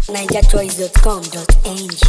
NigerChoice.com.ng.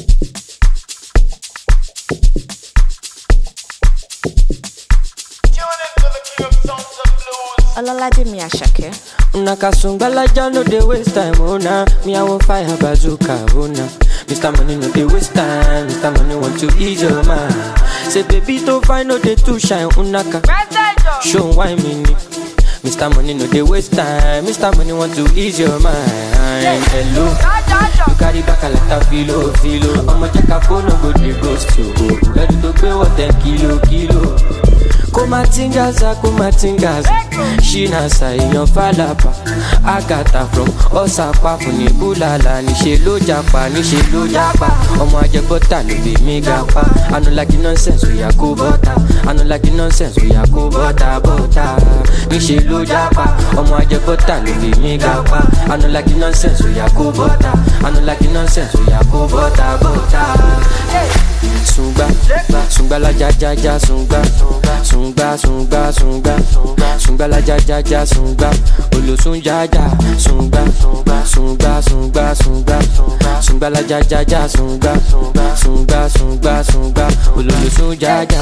Olalaje mi Asake. Unakasungbalaja no dey waste time, oh nah. Me I want fire bazooka, oh nah. Mr. Money no dey waste time, Mr. Money want to ease your mind. Say baby to find no dey too shine, unaka. Show why me ni. Mr. Money no dey waste time, Mr. Money want to ease your mind. Hello, you carry back a lot of filo. I'ma check a phone, no go dey ghost you. Ready to pay what 10 kilo. Kumatingaza, Shinasa iyan falapa. Agata from Osapa funi bulala. Níṣe ló japa. Ọmọ ajẹbọta ló bí mi gapa. I no like the nonsense, oya kó bọ́ta. I no like the nonsense, oya kó bọ́ta. Níṣe ló japa. Ọmọ ajẹbọta ló bí mi gapa. I no like the nonsense, oya kó bọ́ta. I no like the nonsense, oya kó bọ́ta. Sungba la ja sungba la ja sungba olosun jaja sungba la ja sungba olosun jaja.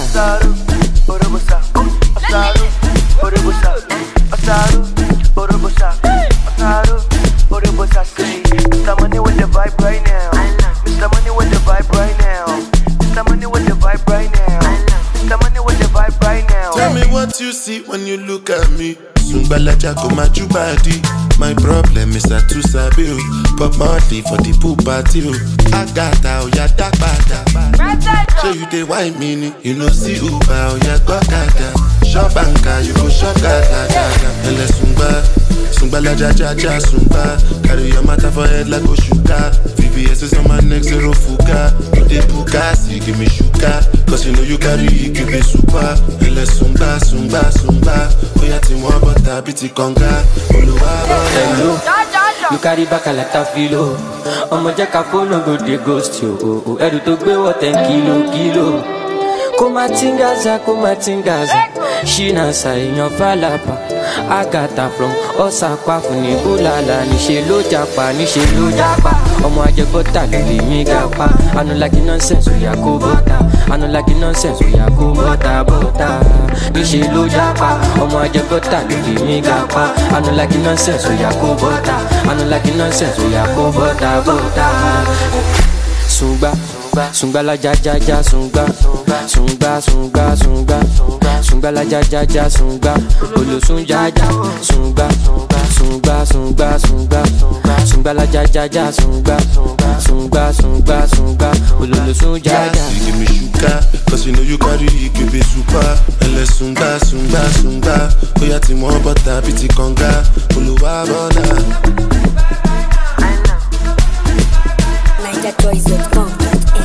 Mr. Money with the vibe right now. Mr. Money with the vibe right now. Mr. Money with the vibe right now. Mr. Money with the vibe right now. Tell me what you see when you look at me. Sungbalaja go my body. My problem is I too sabi o. Pop Marley for the pool party o. Agata oya dagbada. Show you the wine mini. You know see Uber oya gbọ́kada. Shop banker you go shop gada. Ele Sungbalaja sungba. Carry your matter for head like Oshuka. VVS is on my neck, zero fuga. You dey puka, see give me sugar. Cause you know you carry, give me super. Ele sungba. Oya ti mo bota biti konga. Hello, you carry back a lot of filo. Ọmọ jẹ́ ká phone go dey ghost you. Ẹrù tó gbé wọ 10 kilo. Kumatingaza, Shinasa iyan falapa. Agata from Osapa funi bulala. Níṣe ló japa. Ọmọ ajẹbọta ló bí mi gapa. I no like the nonsense, oya kó bọ́ta. Níṣe ló japa. Ọmọ ajẹbọta ló bí mi gapa. I no like the nonsense, oya kó bọ́ta. Sungba la ja sungba la ja sungba olosun jaja sungba la ja sungba olosun jaja. You give me sugar, cause you know you carry, you give me super. Ele sungba. Oya ti mo bọ́ta biti konga. Oluwa bona. NigerChoice.com.ng.